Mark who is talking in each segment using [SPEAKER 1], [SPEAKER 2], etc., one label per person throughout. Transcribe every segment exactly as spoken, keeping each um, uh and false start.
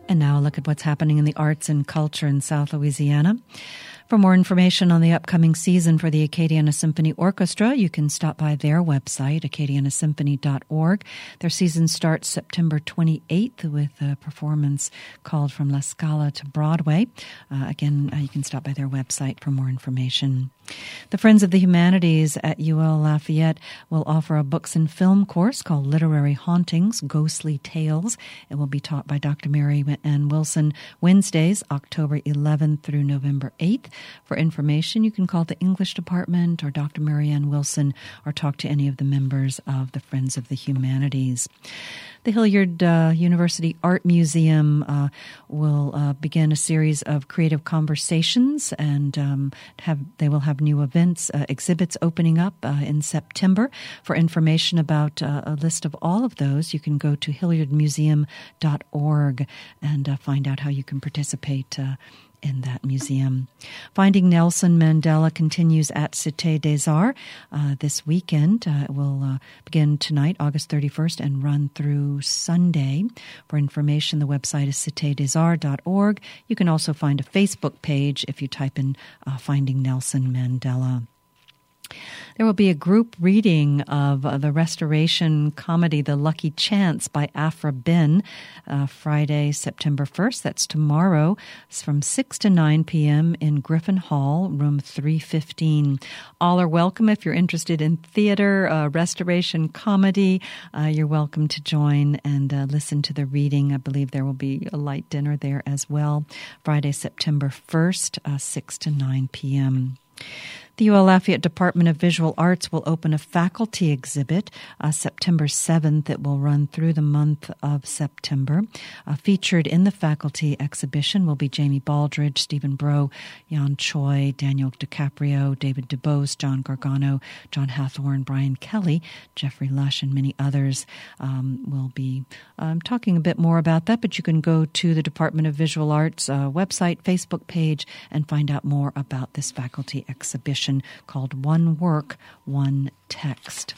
[SPEAKER 1] And now a look at what's happening in the arts and culture in South Louisiana. For more information on the upcoming season for the Acadiana Symphony Orchestra, you can stop by their website, acadiana symphony dot org. Their season starts September twenty-eighth with a performance called From La Scala to Broadway. Uh, again, uh, you can stop by their website for more information. The Friends of the Humanities at U L Lafayette will offer a books and film course called Literary Hauntings, Ghostly Tales. It will be taught by Doctor Mary Ann Wilson Wednesdays, October eleventh through November eighth. For information, you can call the English department or Doctor Mary Ann Wilson or talk to any of the members of the Friends of the Humanities. The Hilliard uh, University Art Museum uh, will uh, begin a series of creative conversations, and um, have they will have new events, uh, exhibits opening up uh, in September. For information about uh, a list of all of those, you can go to hilliard museum dot org and uh, find out how you can participate uh, in that museum. Finding Nelson Mandela continues at Cité des Arts uh, this weekend. Uh, it will uh, begin tonight, August thirty-first, and run through Sunday. For information, the website is cité des arts dot org. You can also find a Facebook page if you type in uh, Finding Nelson Mandela. There will be a group reading of uh, the restoration comedy The Lucky Chance by Afra Bin, uh, Friday, September first. That's tomorrow. It's from six to nine p.m. in Griffin Hall, room three fifteen. All are welcome if you're interested in theater, uh, restoration comedy. Uh, you're welcome to join and uh, listen to the reading. I believe there will be a light dinner there as well. Friday, September first, uh, six to nine p.m. The U L Lafayette Department of Visual Arts will open a faculty exhibit uh, September seventh. It will run through the month of September. Uh, featured in the faculty exhibition will be Jamie Baldridge, Stephen Breau, Jan Choi, Daniel DiCaprio, David DuBose, John Gargano, John Hathorne, Brian Kelly, Jeffrey Lush, and many others. Um, will be um, talking a bit more about that, but you can go to the Department of Visual Arts uh, website, Facebook page, and find out more about this faculty exhibition called One Work, One Text.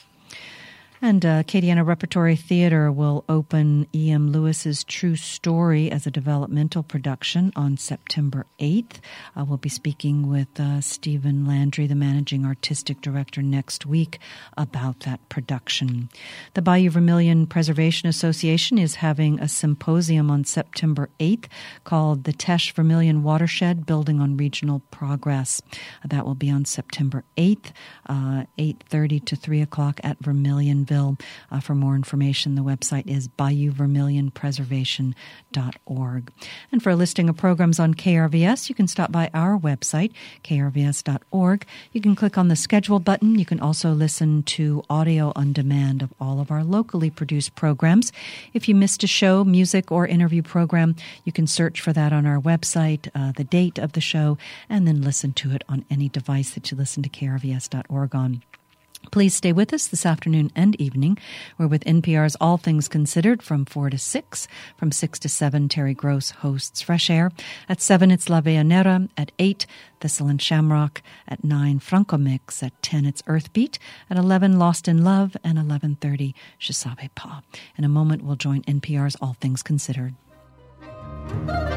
[SPEAKER 1] And uh, Acadiana Repertory Theater will open E M. Lewis's True Story as a developmental production on September eighth. Uh, we'll be speaking with uh, Stephen Landry, the managing artistic director, next week about that production. The Bayou Vermilion Preservation Association is having a symposium on September eighth called The Teche Vermilion Watershed, Building on Regional Progress. Uh, that will be on September eighth, uh, eight thirty to three o'clock at Vermilionville. Uh, for more information, the website is bayou vermilion preservation dot org. And for a listing of programs on K R V S, you can stop by our website, k r v s dot org. You can click on the schedule button. You can also listen to audio on demand of all of our locally produced programs. If you missed a show, music, or interview program, you can search for that on our website, uh, the date of the show, and then listen to it on any device that you listen to K R V S dot org on. Please stay with us this afternoon and evening. We're with N P R's All Things Considered from four to six. From six to seven, Terry Gross hosts Fresh Air. At seven, it's La Veanera. At eight, Thistle and Shamrock. At nine, Franco Mix. At ten, it's Earthbeat. At eleven, Lost in Love. And eleven thirty, Shisabe Pa. In a moment, we'll join N P R's All Things Considered.